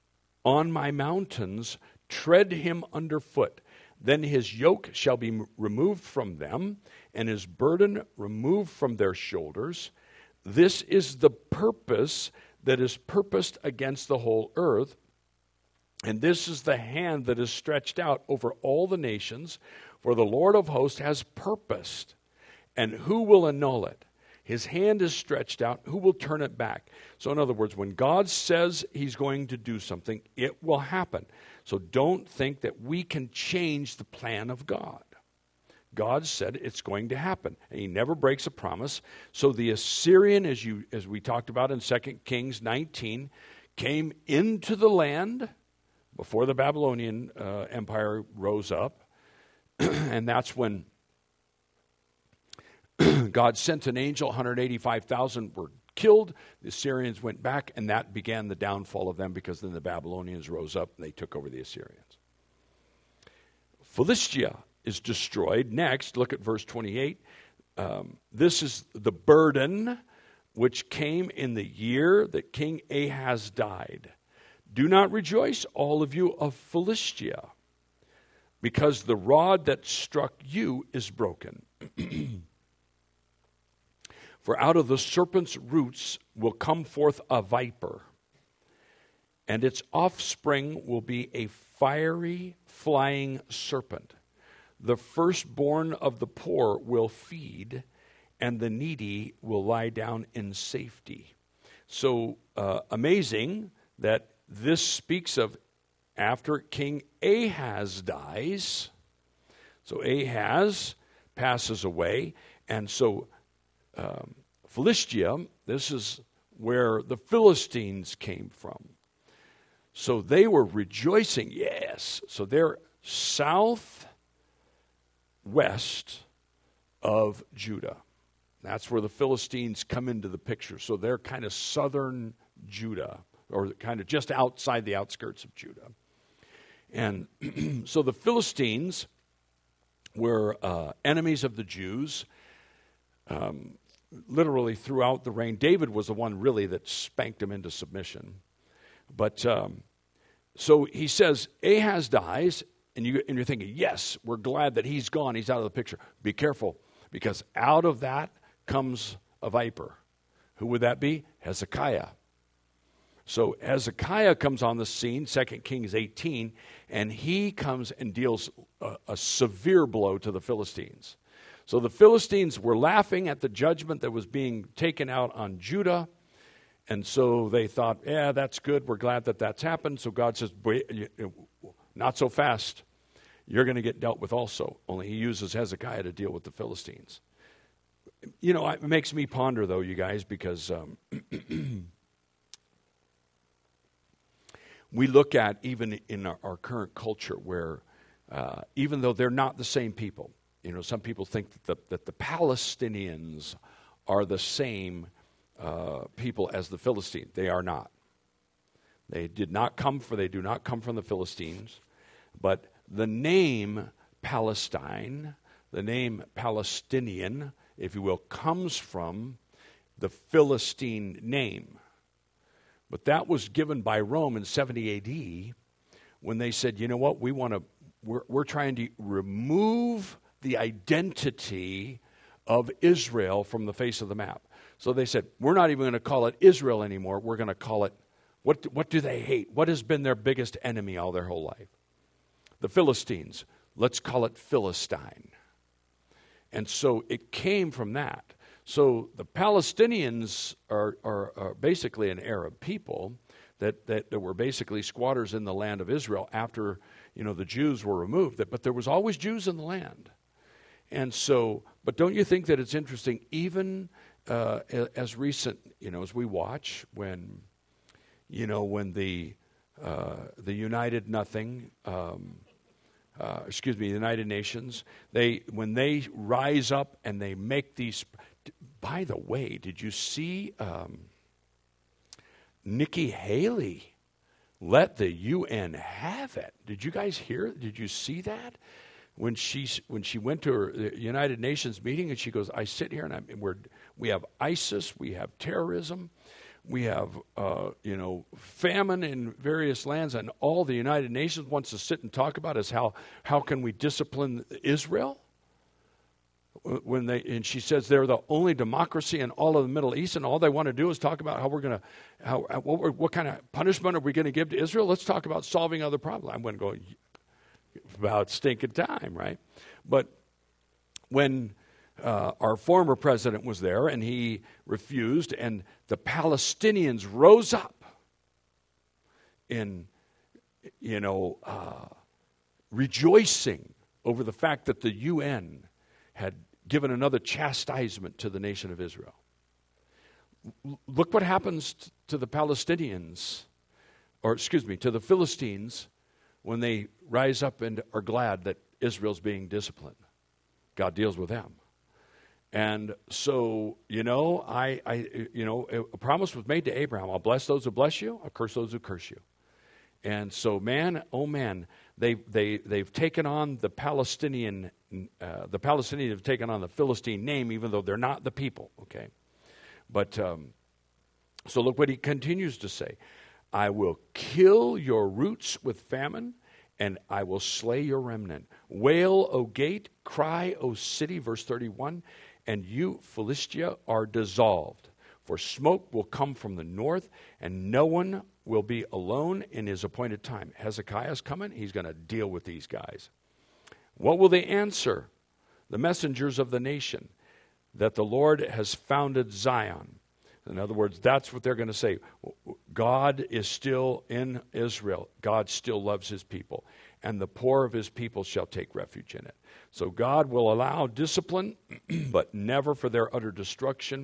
on my mountains tread him underfoot. Then his yoke shall be removed from them, and his burden removed from their shoulders. This is the purpose that is purposed against the whole earth, and this is the hand that is stretched out over all the nations, for the Lord of hosts has purposed. And who will annul it? His hand is stretched out. Who will turn it back? So in other words, when God says he's going to do something, it will happen. So don't think that we can change the plan of God. God said it's going to happen, and he never breaks a promise. So the Assyrian, as you as we talked about in Second Kings nineteen, came into the land before the Babylonian uh, Empire rose up, and that's when God sent an angel. one hundred eighty-five thousand were killed. The Assyrians went back, and that began the downfall of them, because then the Babylonians rose up and they took over the Assyrians. Philistia is destroyed. Next, look at verse twenty-eight. Um, this is the burden which came in the year that King Ahaz died. Do not rejoice, all of you of Philistia, because the rod that struck you is broken. For out of the serpent's roots will come forth a viper, and its offspring will be a fiery flying serpent. The firstborn of the poor will feed, and the needy will lie down in safety. So uh, amazing that this speaks of after King Ahaz dies. So Ahaz passes away, and so um, Philistia, this is where the Philistines came from. So they were rejoicing, yes. So they're south west of Judah. That's where the Philistines come into the picture. So they're kind of southern Judah, or kind of just outside the outskirts of Judah. And so the Philistines were uh, enemies of the Jews, um, literally throughout the reign. David was the one really that spanked them into submission. But um, so he says, Ahaz dies, and, you, and you're thinking, yes, we're glad that he's gone. He's out of the picture. Be careful. because out of that comes a viper. Who would that be? Hezekiah. So Hezekiah comes on the scene, Second Kings eighteen, and he comes and deals a, a severe blow to the Philistines. So the Philistines were laughing at the judgment that was being taken out on Judah, and so they thought, yeah, that's good. We're glad that that's happened. So God says, wait, not so fast. You're going to get dealt with also. Only he uses Hezekiah to deal with the Philistines. You know, it makes me ponder, though, you guys, because um, we look at, even in our, our current culture, where uh, even though they're not the same people, you know, some people think that the, that the Palestinians are the same uh, people as the Philistines. They are not. They did not come for, they do not come from the Philistines. But the name Palestine, the name Palestinian, if you will, comes from the Philistine name. But that was given by Rome in seventy A D when they said, you know what, we want to, we're, we're trying to remove the identity of Israel from the face of the map. So they said, we're not even going to call it Israel anymore. We're going to call it, what, what do they hate? What has been their biggest enemy all their whole life? The Philistines. Let's call it Philistine. And so it came from that. So the Palestinians are, are, are basically an Arab people that, that, that were basically squatters in the land of Israel after, you know, the Jews were removed. But there was always Jews in the land. And so, but don't you think that it's interesting, even uh, as recent, you know, as we watch when, you know, when the uh, the United Nothing, um, uh, excuse me, the United Nations, they when they rise up and they make these. By the way, did you see um, Nikki Haley let the U N have it? Did you guys hear? Did you see that? When she when she went to her United Nations meeting, and she goes, "I sit here and I'm, we're we have ISIS, we have terrorism, we have uh, you know famine in various lands, and all the United Nations wants to sit and talk about is how how can we discipline Israel." When they and she says they're the only democracy in all of the Middle East, and all they want to do is talk about how we're going to how what, what kind of punishment are we going to give to Israel? Let's talk about solving other problems. I'm going to go. About stinking time, right? But when uh, our former president was there and he refused, and the Palestinians rose up in, you know, uh, rejoicing over the fact that the U N had given another chastisement to the nation of Israel. L- look what happens t- to the Palestinians, or excuse me, to the Philistines, when they rise up and are glad that Israel's being disciplined. God deals with them. And so, you know, I, I, you know, a promise was made to Abraham. I'll bless those who bless you. I'll curse those who curse you. And so, man, oh man, they they they've taken on the Palestinian, uh, the Palestinians have taken on the Philistine name, even though they're not the people. Okay, but um, so look what he continues to say. I will kill your roots with famine, and I will slay your remnant. Wail, O gate, cry, O city, verse thirty-one, and you, Philistia, are dissolved. For smoke will come from the north, and no one will be alone in his appointed time. Hezekiah's coming. He's going to deal with these guys. What will they answer? The messengers of the nation, that the Lord has founded Zion. In other words, that's what they're going to say. God is still in Israel. God still loves his people. And the poor of his people shall take refuge in it. So God will allow discipline, but never for their utter destruction.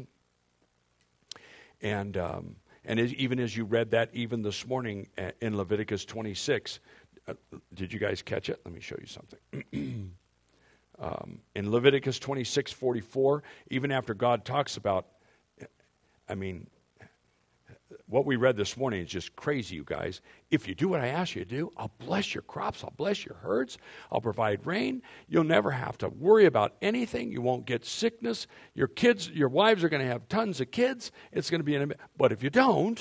And um, and as, even as you read that, even this morning in Leviticus twenty-six, uh, did you guys catch it? Let me show you something. um, in Leviticus twenty-six forty-four, even after God talks about, I mean, what we read this morning is just crazy, you guys. If you do what I ask you to do, I'll bless your crops, I'll bless your herds, I'll provide rain. You'll never have to worry about anything. You won't get sickness. Your kids, your wives are going to have tons of kids. It's going to be an, but if you don't,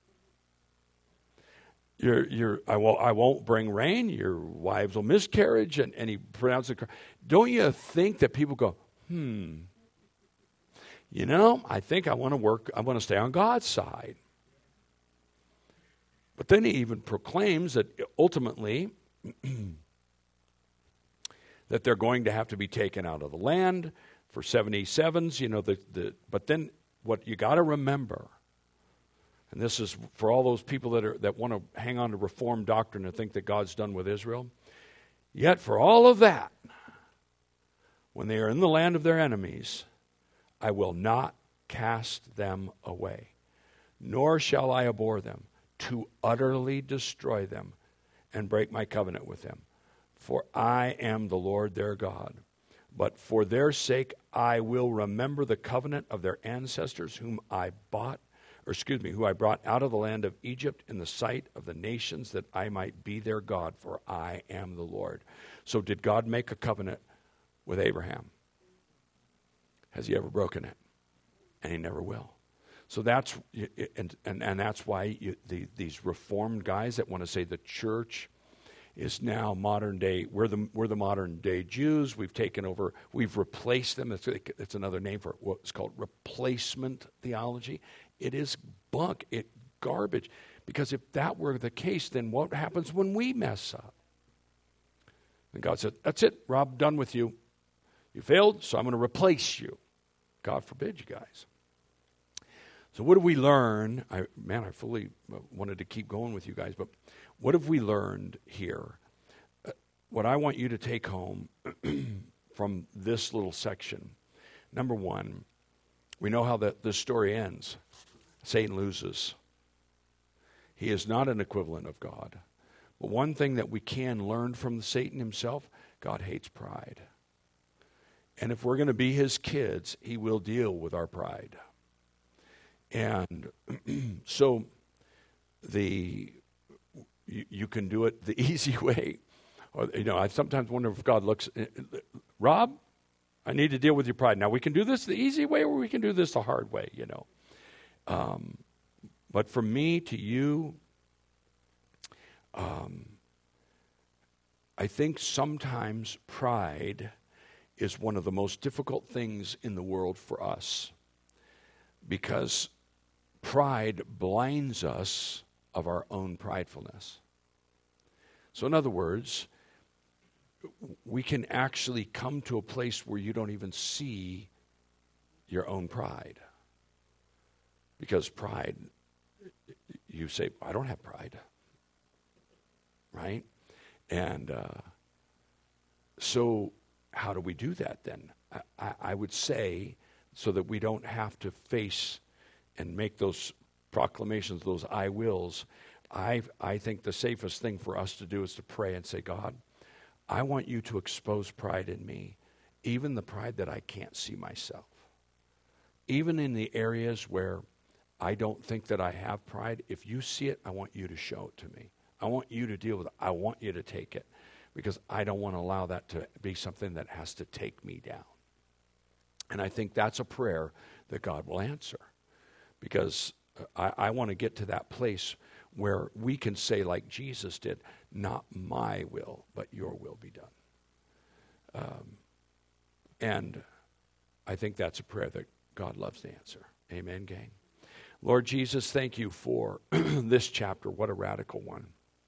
you're, you're, I won't, I won't bring rain. Your wives will miscarriage, and, and he pronounced it. Don't you think that people go, hmm, you know, I think I want to work, I want to stay on God's side. But then he even proclaims that ultimately that they're going to have to be taken out of the land for seventy-sevens, you know, the, the but then what you got to remember, and this is for all those people that are that want to hang on to Reformed doctrine and think that God's done with Israel, yet for all of that, when they are in the land of their enemies, I will not cast them away, nor shall I abhor them, to utterly destroy them and break my covenant with them. For I am the Lord their God. But for their sake I will remember the covenant of their ancestors, whom I bought, or excuse me, who I brought out of the land of Egypt in the sight of the nations, that I might be their God, for I am the Lord. So did God make a covenant with Abraham? Has he ever broken it? And he never will. So that's and and, and that's why you, the, these Reformed guys that want to say the church is now modern day. We're the we're the modern day Jews. We've taken over. We've replaced them. It's, it's another name for what's called replacement theology. It is bunk. It garbage. Because if that were the case, then what happens when we mess up? And God said, "That's it, Rob. Done with you. You failed, so I'm going to replace you." God forbid, you guys. So what have we learned? I, man, I fully wanted to keep going with you guys, but what have we learned here? Uh, what I want you to take home from this little section, number one, we know how the, the story ends. Satan loses. He is not an equivalent of God. But one thing that we can learn from Satan himself, God hates pride. And if we're going to be his kids, he will deal with our pride. And so the you, you can do it the easy way. Or, you know, I sometimes wonder if God looks, Rob, I need to deal with your pride. Now, we can do this the easy way, or we can do this the hard way, you know. Um, but from me to you, um, I think sometimes pride is one of the most difficult things in the world for us, because pride blinds us of our own pridefulness. So in other words, we can actually come to a place where you don't even see your own pride. Because pride, you say, I don't have pride. Right? And uh, so how do we do that then? I, I, I would say, so that we don't have to face and make those proclamations, those I wills, I I think the safest thing for us to do is to pray and say, God, I want you to expose pride in me, even the pride that I can't see myself. Even in the areas where I don't think that I have pride, if you see it, I want you to show it to me. I want you to deal with it. I want you to take it, because I don't want to allow that to be something that has to take me down. And I think that's a prayer that God will answer, because I, I want to get to that place where we can say, like Jesus did, not my will, but your will be done. Um, and I think that's a prayer that God loves to answer. Amen, gang. Lord Jesus, thank you for this chapter. What a radical one.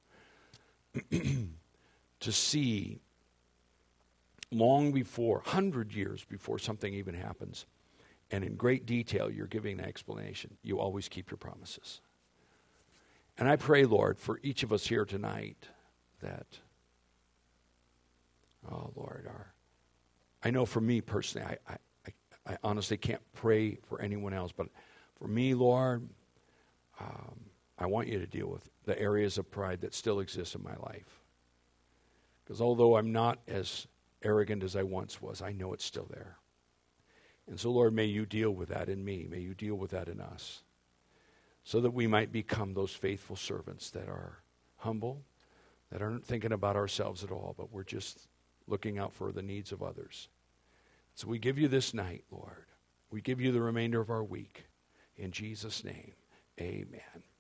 To see long before, one hundred years before something even happens, and in great detail you're giving an explanation. You always keep your promises. And I pray, Lord, for each of us here tonight that, oh Lord, our, I know for me personally, I, I, I honestly can't pray for anyone else, but for me, Lord, um, I want you to deal with the areas of pride that still exist in my life. Because although I'm not as arrogant as I once was, I know it's still there. And so, Lord, may you deal with that in me. May you deal with that in us, so that we might become those faithful servants that are humble, that aren't thinking about ourselves at all, but we're just looking out for the needs of others. So we give you this night, Lord. We give you the remainder of our week. In Jesus' name, amen.